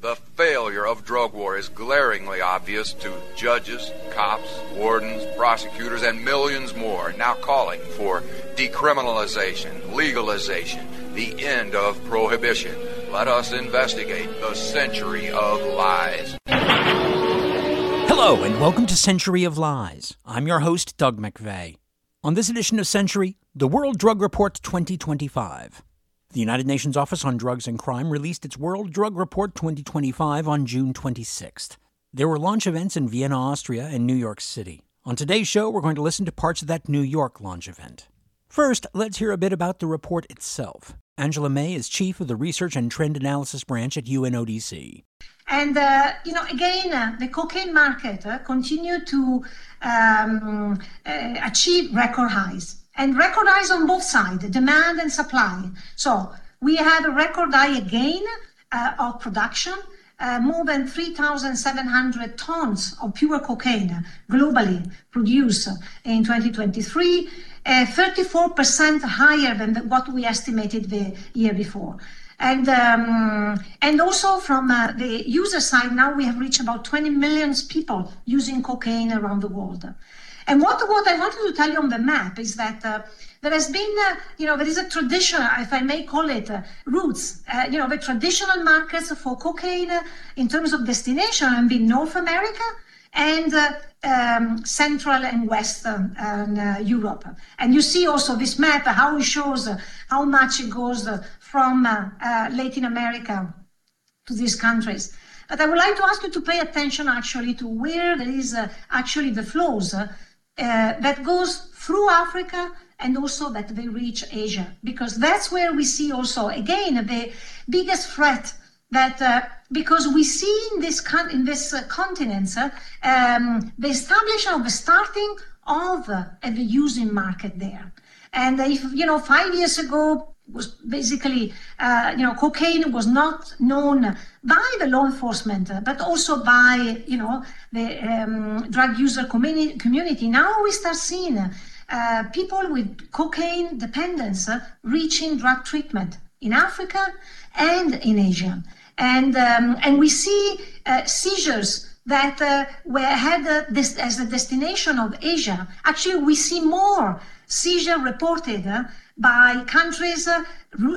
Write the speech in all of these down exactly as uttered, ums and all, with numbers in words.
The failure of drug war is glaringly obvious to judges, cops, wardens, prosecutors, and millions more now calling for decriminalization, legalization, the end of prohibition. Let us investigate the century of lies. Hello, and welcome to Century of Lies. I'm your host, Doug McVeigh. On this edition of Century, the World Drug Report twenty twenty-five. The United Nations Office on Drugs and Crime released its World Drug Report twenty twenty-five on June twenty-sixth. There were launch events in Vienna, Austria, and New York City. On today's show, we're going to listen to parts of that New York launch event. First, let's hear a bit about the report itself. Angela May is chief of the Research and Trend Analysis Branch at U N O D C. And, uh, you know, again, uh, the cocaine market uh, continued to um, uh, achieve record highs. And record highs on both sides, demand and supply. So we had a record high again uh, of production, uh, more than three thousand seven hundred tons of pure cocaine globally produced in twenty twenty-three, uh, thirty-four percent higher than the, what we estimated the year before. And um, and also from uh, the user side, now we have reached about twenty million people using cocaine around the world. And what, what I wanted to tell you on the map is that uh, there has been, uh, you know, there is a tradition, if I may call it, uh, roots. Uh, you know, the traditional markets for cocaine uh, in terms of destination have been North America and uh, um, Central and Western uh, Europe. And you see also this map, how it shows uh, how much it goes uh, from uh, uh, Latin America to these countries. But I would like to ask you to pay attention actually to where there is uh, actually the flows uh, uh, that goes through Africa and also that they reach Asia, because that's where we see also, again, the biggest threat that uh, because we see in this con- in this uh, continent uh, um, the establishment of the starting of uh, the using market there. And if, you know, five years ago, was basically, uh, you know, cocaine was not known by the law enforcement, uh, but also by, you know, the um, drug user communi- community. Now we start seeing uh, people with cocaine dependence uh, reaching drug treatment in Africa and in Asia. And um, and we see uh, seizures that uh, were had uh, this as a destination of Asia. Actually, we see more seizure reported uh, by countries uh,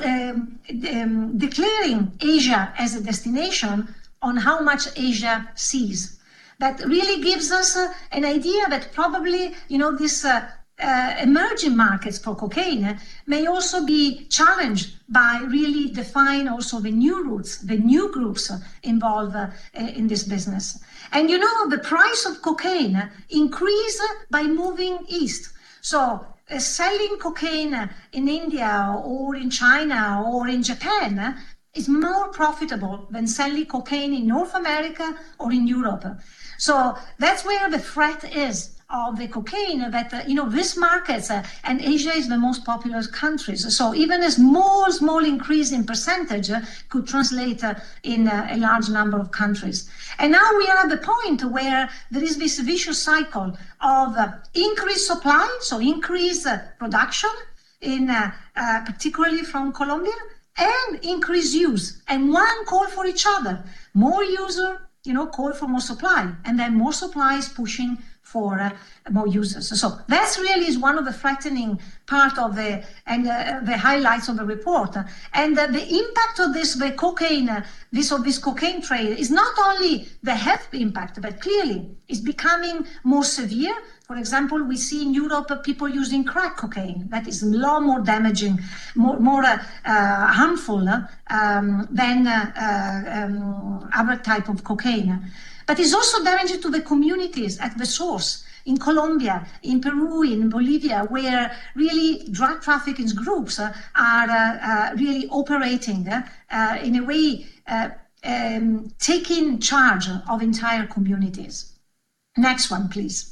um, um, declaring Asia as a destination on how much Asia sees. That really gives us uh, an idea that probably, you know, this uh, uh, emerging markets for cocaine uh, may also be challenged by really define also the new routes, the new groups uh, involved uh, in this business. And you know, the price of cocaine uh, increased uh, by moving east. So Uh, selling cocaine uh, in India or in China or in Japan uh, is more profitable than selling cocaine in North America or in Europe. So that's where the threat is of the cocaine, that, uh, you know, these markets, uh, and Asia is the most populous countries. So even a small, small increase in percentage uh, could translate uh, in uh, a large number of countries. And now we are at the point where there is this vicious cycle of uh, increased supply, so increased uh, production, in uh, uh, particularly from Colombia, and increased use. And one call for each other. More user, you know, call for more supply, and then more supply is pushing for uh, more users. So that really is one of the threatening part of the and uh, the highlights of the report. And uh, the impact of this, the cocaine, uh, this of this cocaine trade is not only the health impact, but clearly is becoming more severe. For example, we see in Europe uh, people using crack cocaine. That is a lot more damaging, more, more uh, uh, harmful uh, um, than uh, uh, um, other type of cocaine. But it's also damaging to the communities at the source, in Colombia, in Peru, in Bolivia, where really drug trafficking groups uh, are uh, uh, really operating uh, uh, in a way, uh, um, taking charge of entire communities. Next one, please.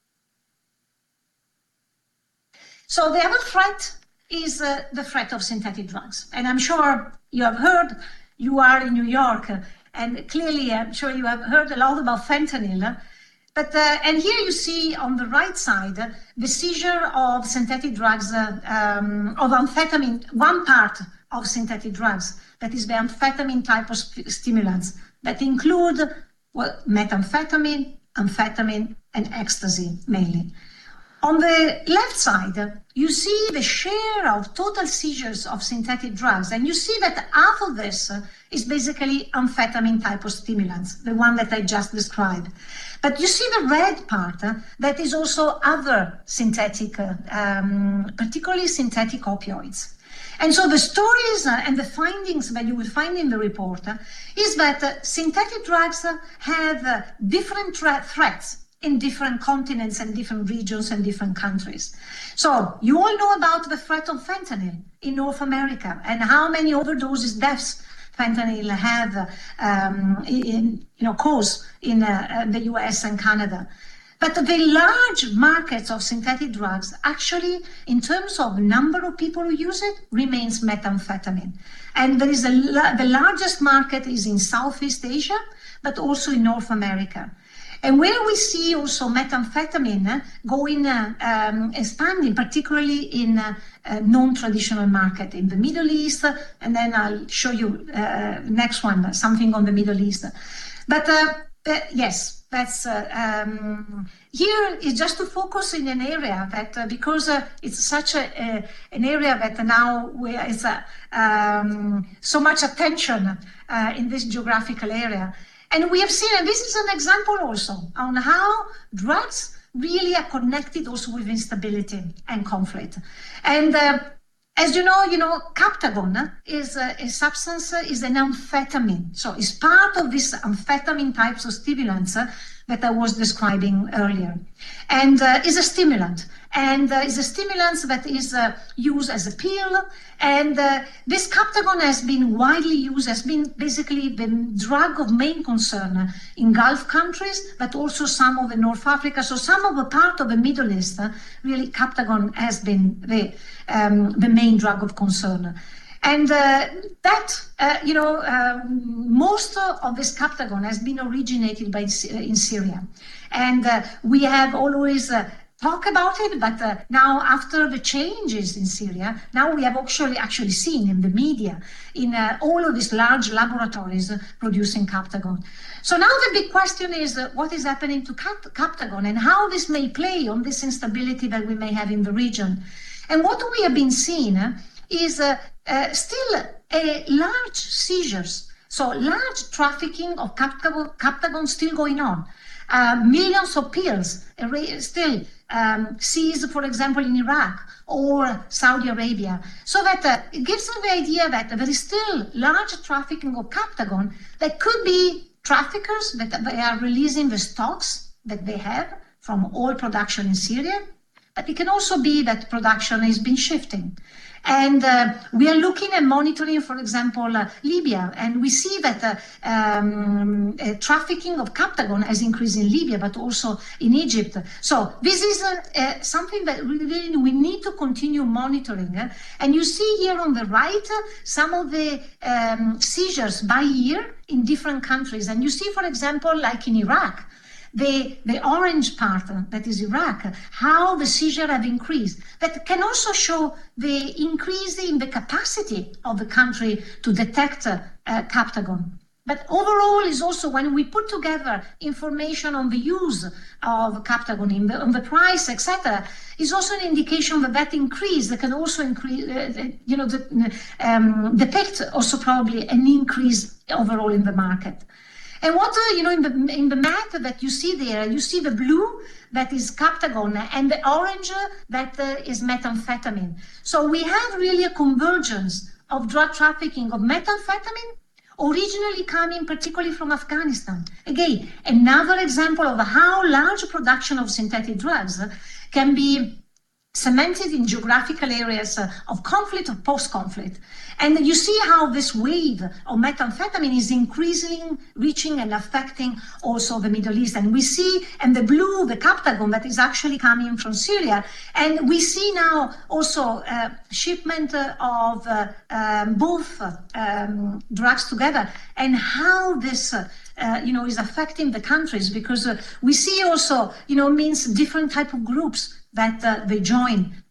So the other threat is uh, the threat of synthetic drugs. And I'm sure you have heard, you are in New York, uh, and clearly I'm sure you have heard a lot about fentanyl. Uh, but uh, and here you see on the right side uh, the seizure of synthetic drugs, uh, um, of amphetamine, one part of synthetic drugs that is the amphetamine type of st- stimulants that include well, methamphetamine, amphetamine, and ecstasy mainly. On the left side, you see the share of total seizures of synthetic drugs, and you see that half of this is basically amphetamine type of stimulants, the one that I just described. But you see the red part, uh, that is also other synthetic, uh, um, particularly synthetic opioids. And so the stories uh, and the findings that you will find in the report uh, is that uh, synthetic drugs uh, have uh, different tra- threats in different continents and different regions and different countries. So you all know about the threat of fentanyl in North America and how many overdoses, deaths fentanyl have um, in, you know, cause in uh, the U S and Canada. But the large markets of synthetic drugs, actually, in terms of number of people who use it, remains methamphetamine. And there is a, the largest market is in Southeast Asia, but also in North America. And where we see also methamphetamine uh, going, uh, um, expanding, particularly in uh, uh, non-traditional market in the Middle East, uh, and then I'll show you uh, next one, something on the Middle East. But uh, uh, yes, that's uh, um, here is just to focus in an area that uh, because uh, it's such a, a an area that now where it's uh, um, so much attention uh, in this geographical area. And we have seen, and this is an example also, on how drugs really are connected also with instability and conflict. And uh, as you know, you know, Captagon is a, a substance, uh, is an amphetamine. So it's part of this amphetamine types of stimulants uh, that I was describing earlier. And uh, is a stimulant. And uh, is a stimulant that is uh, used as a pill. And uh, this Captagon has been widely used, has been basically the drug of main concern in Gulf countries, but also some of the North Africa. So some of the part of the Middle East, uh, really Captagon has been the, um, the main drug of concern. And uh, that, uh, you know, uh, most of this Captagon has been originated by in Syria. And uh, we have always uh, talk about it, but uh, now after the changes in Syria, now we have actually actually seen in the media, in uh, all of these large laboratories uh, producing Captagon. So now the big question is uh, what is happening to Cap- Captagon and how this may play on this instability that we may have in the region. And what we have been seeing uh, is uh, uh, still a large seizures, so large trafficking of Captagon, Captagon still going on. Uh, millions of pills uh, still um, seized, for example, in Iraq or Saudi Arabia. So that uh, it gives us the idea that there is still large trafficking of Captagon that could be traffickers that they are releasing the stocks that they have from oil production in Syria. But it can also be that production has been shifting. And uh, we are looking and monitoring, for example, uh, Libya, and we see that uh, um, uh, trafficking of Captagon has increased in Libya, but also in Egypt. So this is uh, uh, something that really we need to continue monitoring. Uh, and you see here on the right uh, some of the um, seizures by year in different countries. And you see, for example, like in Iraq, The, the orange part, uh, that is Iraq, uh, how the seizure have increased. That can also show the increase in the capacity of the country to detect uh, uh, Captagon. But overall is also when we put together information on the use of Captagon, in the, on the price, et cetera, is also an indication that that increase that can also increase, uh, you know, the, um, depict also probably an increase overall in the market. And what, uh, you know, in the in the map that you see there, you see the blue that is Captagon and the orange that uh, is methamphetamine. So we have really a convergence of drug trafficking of methamphetamine, originally coming particularly from Afghanistan. Again, another example of how large production of synthetic drugs can be cemented in geographical areas uh, of conflict or post-conflict. And you see how this wave of methamphetamine is increasingly reaching and affecting also the Middle East. And we see, and the blue, the Captagon that is actually coming from Syria. And we see now also uh, shipment uh, of uh, um, both uh, um, drugs together, and how this uh, Uh, you know, is affecting the countries, because uh, we see also, you know, means different type of groups that uh, they join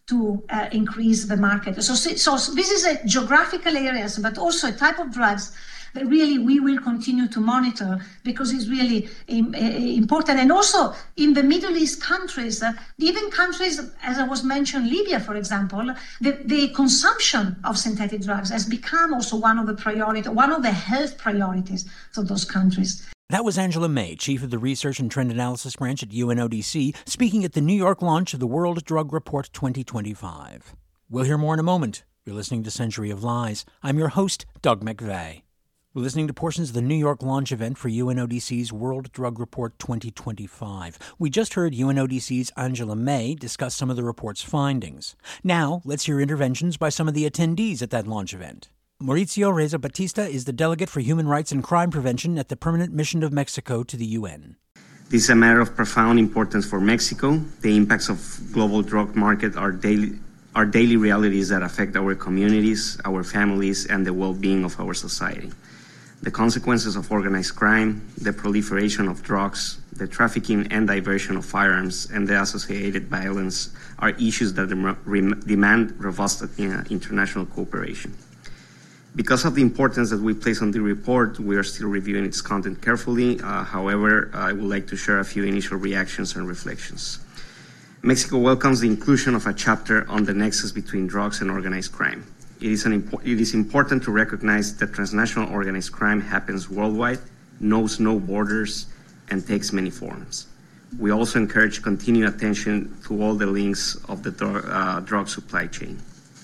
to uh, increase the market. So, so, so this is a geographical areas, but also a type of drugs that really we will continue to monitor because it's really um, uh, important. And also in the Middle East countries, uh, even countries, as I was mentioned, Libya, for example, the, the consumption of synthetic drugs has become also one of the priority, one of the health priorities for those countries. That was Angela May, Chief of the Research and Trend Analysis Branch at U N O D C, speaking at the New York launch of the World Drug Report twenty twenty-five. We'll hear more in a moment. You're listening to Century of Lies. I'm your host, Doug McVeigh. We're listening to portions of the New York launch event for U N O D C's World Drug Report twenty twenty-five. We just heard U N O D C's Angela May discuss some of the report's findings. Now, let's hear interventions by some of the attendees at that launch event. Mauricio Reza Batista is the Delegate for Human Rights and Crime Prevention at the Permanent Mission of Mexico to the U N. This is a matter of profound importance for Mexico. The impacts of global drug market are daily, are daily realities that affect our communities, our families, and the well-being of our society. The consequences of organized crime, the proliferation of drugs, the trafficking and diversion of firearms, and the associated violence are issues that demand robust international cooperation. Because of the importance that we place on the report, we are still reviewing its content carefully. Uh, however, I would like to share a few initial reactions and reflections. Mexico welcomes the inclusion of a chapter on the nexus between drugs and organized crime. It is, an impo- it is important to recognize that transnational organized crime happens worldwide, knows no borders, and takes many forms. We also encourage continued attention to all the links of the dr- uh, drug supply chain.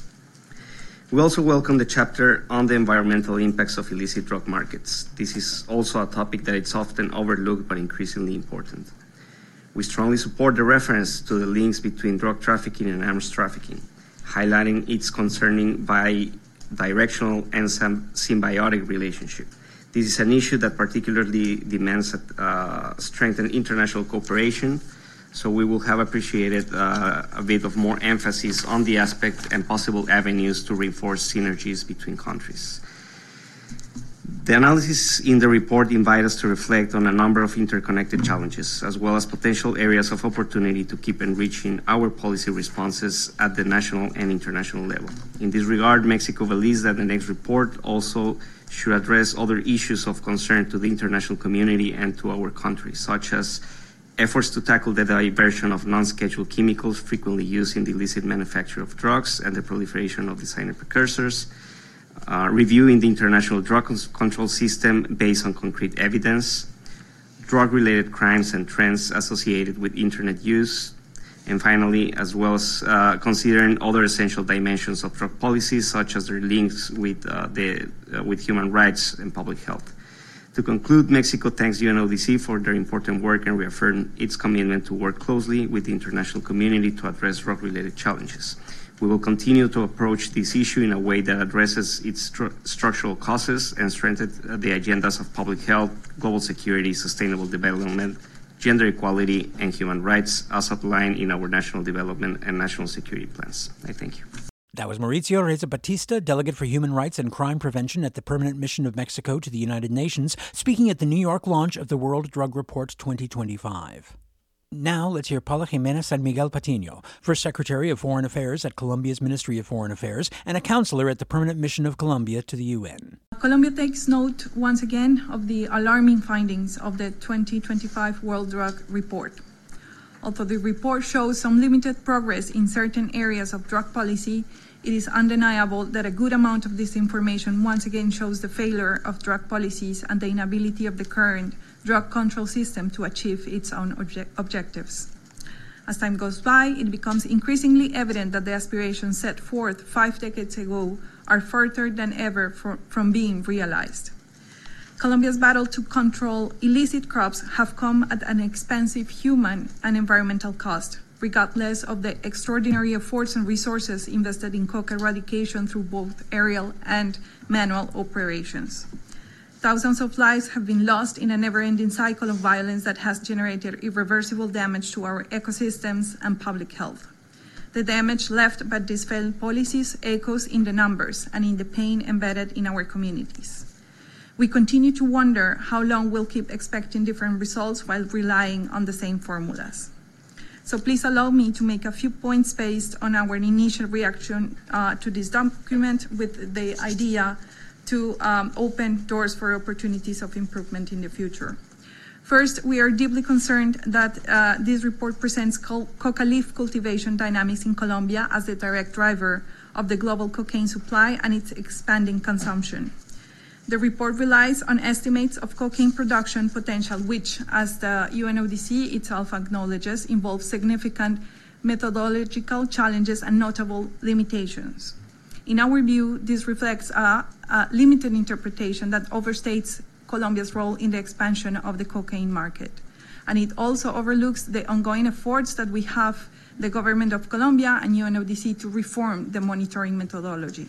We also welcome the chapter on the environmental impacts of illicit drug markets. This is also a topic that is often overlooked but increasingly important. We strongly support the reference to the links between drug trafficking and arms trafficking, highlighting its concerning bi-directional and symbiotic relationship. This is an issue that particularly demands uh, strengthened international cooperation, so we will have appreciated uh, a bit of more emphasis on the aspect and possible avenues to reinforce synergies between countries. The analysis in the report invite us to reflect on a number of interconnected challenges, as well as potential areas of opportunity to keep enriching our policy responses at the national and international level. In this regard, Mexico believes that the next report also should address other issues of concern to the international community and to our country, such as efforts to tackle the diversion of non-scheduled chemicals frequently used in the illicit manufacture of drugs and the proliferation of designer precursors, uh, reviewing the international drug control system based on concrete evidence, drug-related crimes and trends associated with internet use, and finally, as well as uh, considering other essential dimensions of drug policies, such as their links with, uh, the, uh, with human rights and public health. To conclude, Mexico thanks U N O D C for their important work and reaffirm its commitment to work closely with the international community to address drug-related challenges. We will continue to approach this issue in a way that addresses its stru- structural causes and strengthens the agendas of public health, global security, sustainable development, gender equality, and human rights as outlined in our national development and national security plans. I thank you. That was Mauricio Reza Batista, Delegate for Human Rights and Crime Prevention at the Permanent Mission of Mexico to the United Nations, speaking at the New York launch of the World Drug Report twenty twenty-five. Now let's hear Paula Jimena San Miguel Patino, First Secretary of Foreign Affairs at Colombia's Ministry of Foreign Affairs and a counselor at the Permanent Mission of Colombia to the U N. Colombia takes note once again of the alarming findings of the twenty twenty-five World Drug Report. Although the report shows some limited progress in certain areas of drug policy, it is undeniable that a good amount of this information once again shows the failure of drug policies and the inability of the current drug control system to achieve its own obje- objectives. As time goes by, it becomes increasingly evident that the aspirations set forth five decades ago are further than ever for, from being realized. Colombia's battle to control illicit crops have come at an expensive human and environmental cost, regardless of the extraordinary efforts and resources invested in coca eradication through both aerial and manual operations. Thousands of lives have been lost in a never-ending cycle of violence that has generated irreversible damage to our ecosystems and public health. The damage left by these failed policies echoes in the numbers and in the pain embedded in our communities. We continue to wonder how long we'll keep expecting different results while relying on the same formulas. So please allow me to make a few points based on our initial reaction uh, to this document with the idea to um, open doors for opportunities of improvement in the future. First, we are deeply concerned that uh, this report presents coca leaf cultivation dynamics in Colombia as the direct driver of the global cocaine supply and its expanding consumption. The report relies on estimates of cocaine production potential, which, as the U N O D C itself acknowledges, involve significant methodological challenges and notable limitations. In our view, this reflects a, a limited interpretation that overstates Colombia's role in the expansion of the cocaine market. And it also overlooks the ongoing efforts that we have, the government of Colombia and U N O D C, to reform the monitoring methodology.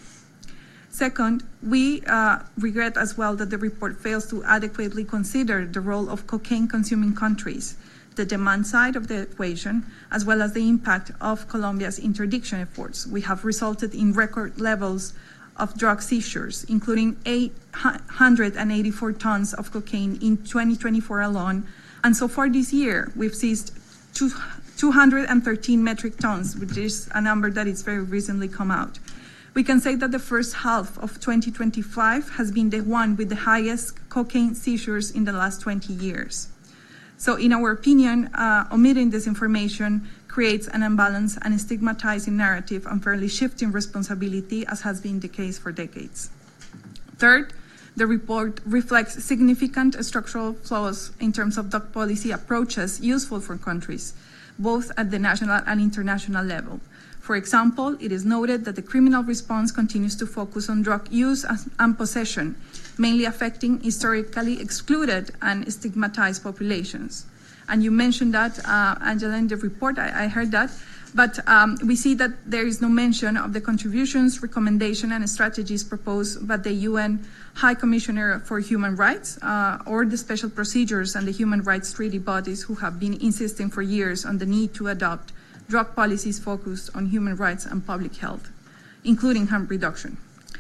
Second, we uh, regret as well that the report fails to adequately consider the role of cocaine-consuming countries, the demand side of the equation, as well as the impact of Colombia's interdiction efforts. We have resulted in record levels of drug seizures, including eight hundred eighty-four tons of cocaine in twenty twenty-four alone. And so far this year, we've seized two hundred thirteen metric tons, which is a number that is very recently come out. We can say that the first half of twenty twenty-five has been the one with the highest cocaine seizures in the last twenty years. So in our opinion, uh, omitting this information creates an unbalanced and stigmatizing narrative, unfairly shifting responsibility, as has been the case for decades. Third, the report reflects significant structural flaws in terms of drug policy approaches useful for countries, both at the national and international level. For example, it is noted that the criminal response continues to focus on drug use and possession, mainly affecting historically excluded and stigmatized populations. And you mentioned that, uh, Angela, in the report, I, I heard that, but um, we see that there is no mention of the contributions, recommendation, and strategies proposed by the U N High Commissioner for Human Rights uh, or the special procedures and the human rights treaty bodies who have been insisting for years on the need to adopt drug policies focused on human rights and public health, including harm reduction.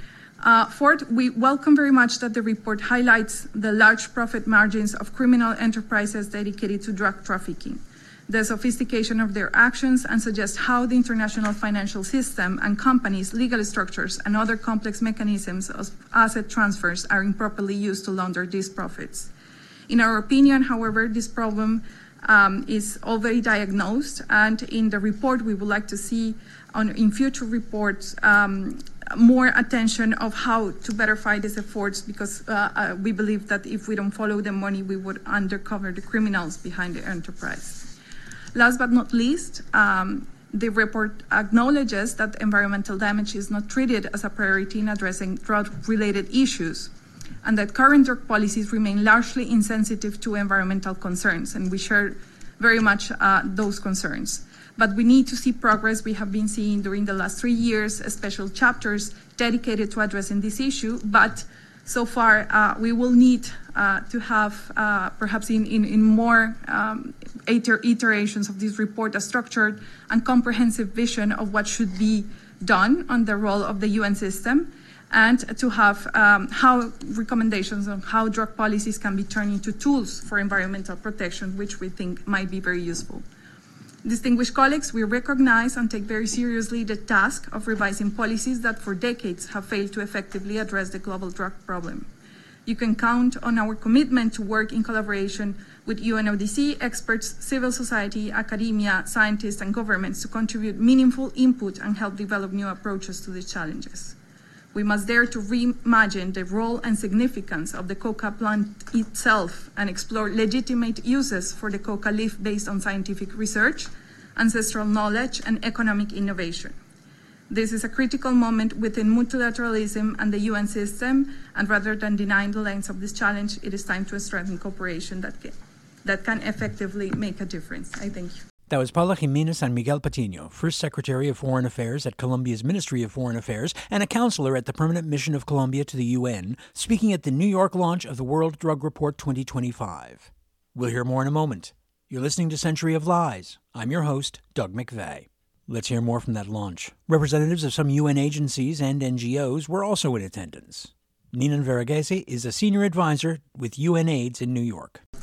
Uh, fourth, we welcome very much that the report highlights the large profit margins of criminal enterprises dedicated to drug trafficking, the sophistication of their actions, and suggests how the international financial system and companies, legal structures, and other complex mechanisms of asset transfers are improperly used to launder these profits. In our opinion, however, this problem Um, is already diagnosed, and in the report we would like to see on, in future reports um, more attention of how to better fight these efforts, because uh, uh, we believe that if we don't follow the money, we would undercover the criminals behind the enterprise. Last but not least, um, the report acknowledges that environmental damage is not treated as a priority in addressing drug-related issues, and that current drug policies remain largely insensitive to environmental concerns, and we share very much uh, those concerns. But we need to see progress. We have been seeing during the last three years special chapters dedicated to addressing this issue, but so far uh, we will need uh, to have uh, perhaps in, in, in more um, iter- iterations of this report a structured and comprehensive vision of what should be done on the role of the U N system, and to have um, how recommendations on how drug policies can be turned into tools for environmental protection, which we think might be very useful. Distinguished colleagues, we recognize and take very seriously the task of revising policies that for decades have failed to effectively address the global drug problem. You can count on our commitment to work in collaboration with U N O D C experts, civil society, academia, scientists, and governments to contribute meaningful input and help develop new approaches to these challenges. We must dare to reimagine the role and significance of the coca plant itself and explore legitimate uses for the coca leaf based on scientific research, ancestral knowledge, and economic innovation. This is a critical moment within multilateralism and the U N system, and rather than denying the length of this challenge, it is time to strengthen cooperation that can, that can effectively make a difference. I thank you. That was Paula Jimenez San Miguel Patino, First Secretary of Foreign Affairs at Colombia's Ministry of Foreign Affairs and a counselor at the Permanent Mission of Colombia to the U N, speaking at the New York launch of the World Drug Report twenty twenty-five. We'll hear more in a moment. You're listening to Century of Lies. I'm your host, Doug McVeigh. Let's hear more from that launch. Representatives of some U N agencies and N G Os were also in attendance. Ninan Veragese is a senior advisor with UNAIDS in New York.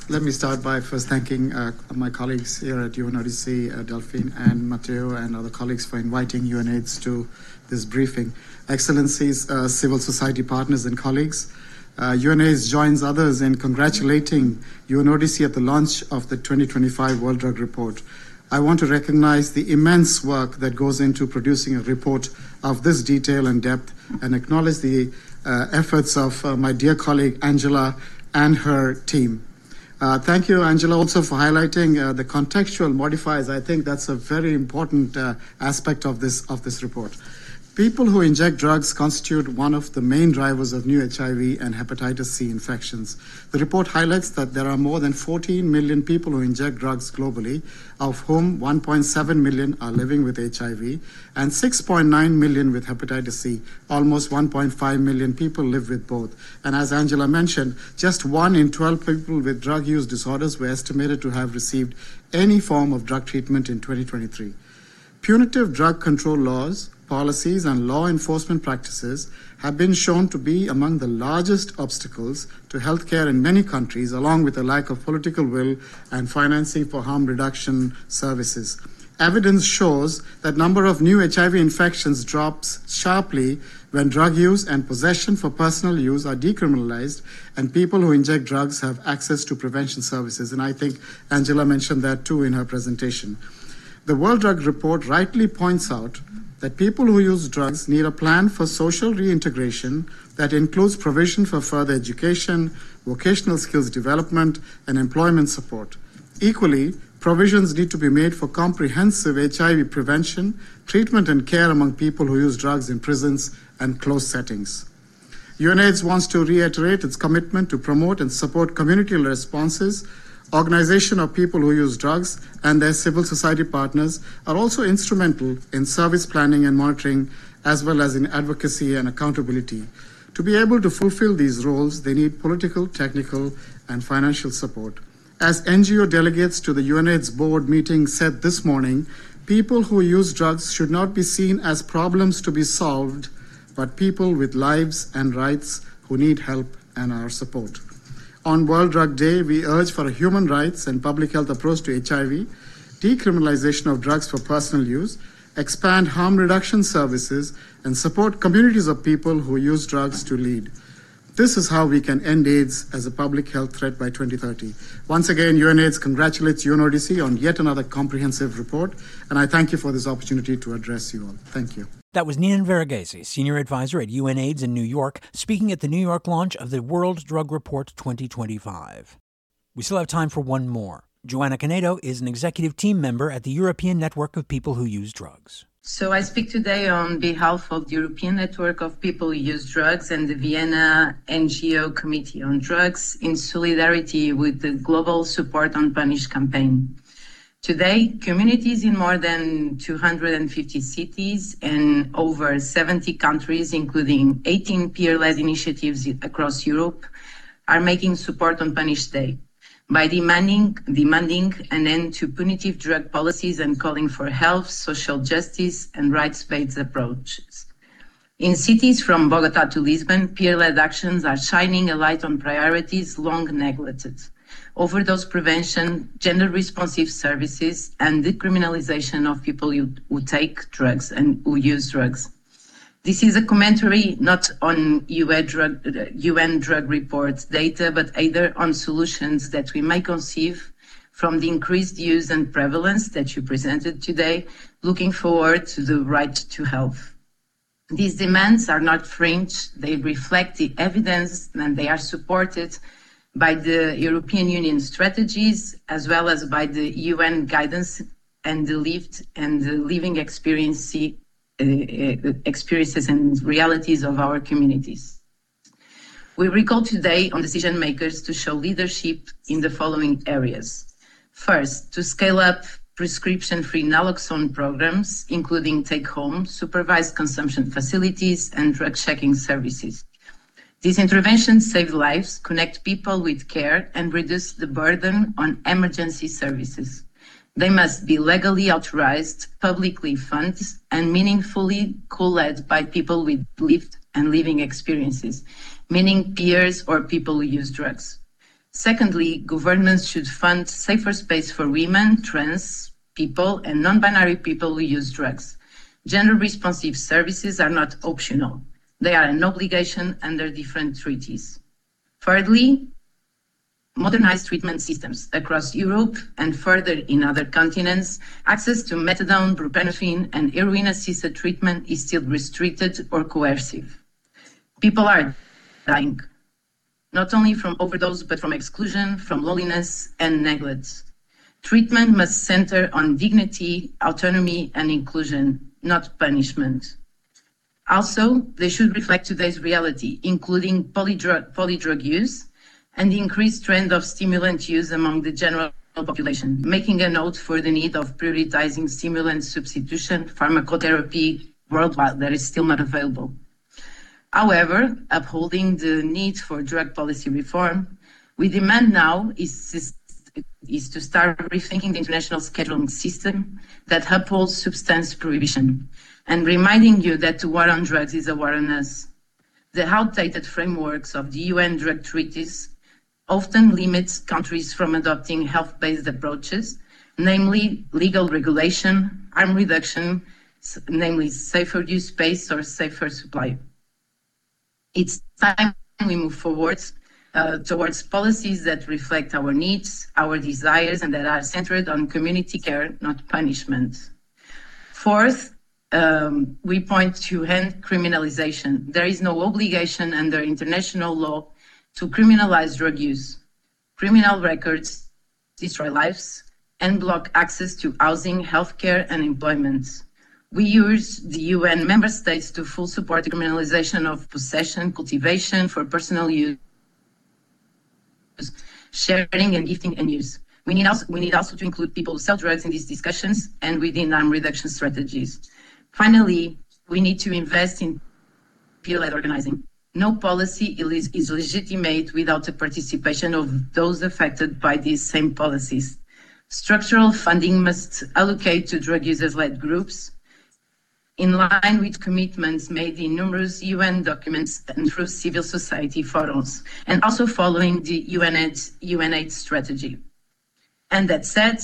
let me start by first thanking uh, my colleagues here at U N O D C, uh, Delphine and Matteo, and other colleagues for inviting UNAIDS to this briefing. Excellencies, uh, civil society partners and colleagues, uh, UNAIDS joins others in congratulating U N O D C at the launch of the twenty twenty-five World Drug Report. I want to recognize the immense work that goes into producing a report of this detail and depth, and acknowledge the uh, efforts of uh, my dear colleague Angela and her team. Uh, thank you, Angela, also for highlighting uh, the contextual modifiers. I think that's a very important uh, aspect of this of this report. People who inject drugs constitute one of the main drivers of new H I V and hepatitis C infections. The report highlights that there are more than fourteen million people who inject drugs globally, of whom one point seven million are living with H I V and six point nine million with hepatitis C. Almost one point five million people live with both. And as Angela mentioned, just one in twelve people with drug use disorders were estimated to have received any form of drug treatment in twenty twenty-three. Punitive drug control laws, policies and law enforcement practices have been shown to be among the largest obstacles to healthcare in many countries, along with a lack of political will and financing for harm reduction services. Evidence shows that number of new H I V infections drops sharply when drug use and possession for personal use are decriminalized and people who inject drugs have access to prevention services. And I think Angela mentioned that too in her presentation. The World Drug Report rightly points out that people who use drugs need a plan for social reintegration that includes provision for further education, vocational skills development, and employment support. Equally, provisions need to be made for comprehensive H I V prevention, treatment, and care among people who use drugs in prisons and closed settings. UNAIDS wants to reiterate its commitment to promote and support community responses. Organization of people who use drugs and their civil society partners are also instrumental in service planning and monitoring, as well as in advocacy and accountability. To be able to fulfill these roles, they need political, technical, and financial support. As N G O delegates to the UNAIDS board meeting said this morning, people who use drugs should not be seen as problems to be solved, but people with lives and rights who need help and our support. On World Drug Day, we urge for a human rights and public health approach to H I V, decriminalization of drugs for personal use, expand harm reduction services, and support communities of people who use drugs to lead. This is how we can end AIDS as a public health threat by twenty thirty. Once again, UNAIDS congratulates U N O D C on yet another comprehensive report, and I thank you for this opportunity to address you all. Thank you. That was Ninan Verghese, Senior Advisor at UNAIDS in New York, speaking at the New York launch of the World Drug Report twenty twenty-five. We still have time for one more. Joanna Canedo is an executive team member at the European Network of People Who Use Drugs. So I speak today on behalf of the European Network of People Who Use Drugs and the Vienna N G O Committee on Drugs in solidarity with the Global Support on Punish campaign. Today, communities in more than two hundred fifty cities and over seventy countries, including eighteen peer-led initiatives across Europe, are making Support on Punish Day by demanding, demanding an end to punitive drug policies and calling for health, social justice, and rights-based approaches. In cities from Bogota to Lisbon, peer-led actions are shining a light on priorities long neglected: overdose prevention, gender-responsive services, and decriminalization of people who, who take drugs and who use drugs. This is a commentary not on U N drug, U N drug reports data, but either on solutions that we may conceive from the increased use and prevalence that you presented today, looking forward to the right to health. These demands are not fringe, they reflect the evidence and they are supported by the European Union strategies, as well as by the U N guidance and the lived and the living experience, uh, experiences and realities of our communities. We recall today on decision makers to show leadership in the following areas. First, to scale up prescription-free naloxone programs, including take-home, supervised consumption facilities, and drug checking services. These interventions save lives, connect people with care, and reduce the burden on emergency services. They must be legally authorized, publicly funded, and meaningfully co-led by people with lived and living experiences, meaning peers or people who use drugs. Secondly, governments should fund safer space for women, trans people, and non-binary people who use drugs. Gender-responsive services are not optional. They are an obligation under different treaties. Thirdly, modernized treatment systems across Europe and further in other continents. Access to methadone, buprenorphine, and heroin-assisted treatment is still restricted or coercive. People are dying, not only from overdose, but from exclusion, from loneliness, and neglect. Treatment must center on dignity, autonomy, and inclusion, not punishment. Also, they should reflect today's reality, including polydrug, polydrug use and the increased trend of stimulant use among the general population, making a note for the need of prioritizing stimulant substitution pharmacotherapy worldwide that is still not available. However, upholding the need for drug policy reform, we demand now is, is to start rethinking the international scheduling system that upholds substance prohibition, and reminding you that the war on drugs is a war on us. The outdated frameworks of the U N drug treaties often limits countries from adopting health-based approaches, namely legal regulation, harm reduction, namely safer use space or safer supply. It's time we move forward uh, towards policies that reflect our needs, our desires, and that are centered on community care, not punishment. Fourth, um, we point to end criminalization. There is no obligation under international law to criminalize drug use. Criminal records destroy lives and block access to housing, healthcare, and employment. We urge the U N member states to full support the criminalization of possession, cultivation for personal use, sharing and gifting and use. We need also, we need also to include people who sell drugs in these discussions and within harm reduction strategies. Finally, we need to invest in peer-led organizing. No policy is, is legitimate without the participation of those affected by these same policies. Structural funding must allocate to drug users-led groups in line with commitments made in numerous U N documents and through civil society forums, and also following the U N AIDS strategy. And that said,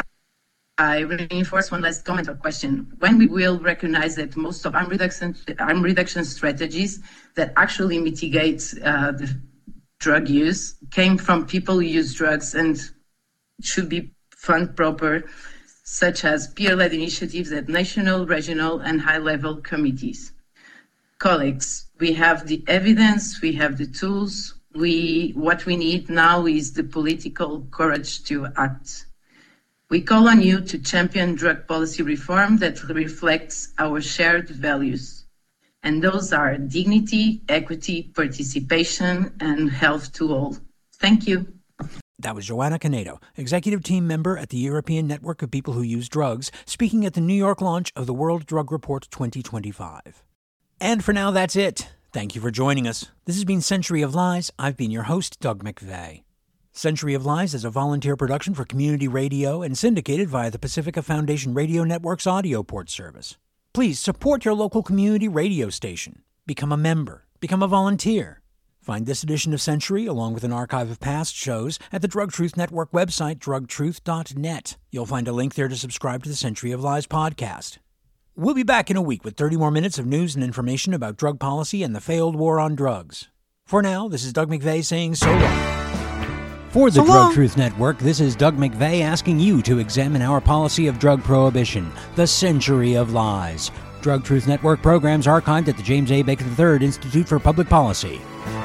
I reinforce one last comment or question. When we will recognize that most of harm reduction, harm reduction strategies that actually mitigate uh, the drug use came from people who use drugs and should be fund proper, such as peer-led initiatives at national, regional, and high-level committees. Colleagues, we have the evidence, we have the tools. We, what we need now is the political courage to act. We call on you to champion drug policy reform that reflects our shared values. And those are dignity, equity, participation, and health to all. Thank you. That was Joanna Canedo, executive team member at the European Network of People Who Use Drugs, speaking at the New York launch of the World Drug Report twenty twenty-five. And for now, that's it. Thank you for joining us. This has been Century of Lies. I've been your host, Doug McVeigh. Century of Lies is a volunteer production for community radio and syndicated via the Pacifica Foundation Radio Network's audio port service. Please support your local community radio station. Become a member. Become a volunteer. Find this edition of Century, along with an archive of past shows, at the Drug Truth Network website, drug truth dot net. You'll find a link there to subscribe to the Century of Lies podcast. We'll be back in a week with thirty more minutes of news and information about drug policy and the failed war on drugs. For now, this is Doug McVeigh saying so long. For the so Drug long. Truth Network, this is Doug McVeigh asking you to examine our policy of drug prohibition, the Century of Lies. Drug Truth Network programs archived at the James A. Baker the third Institute for Public Policy.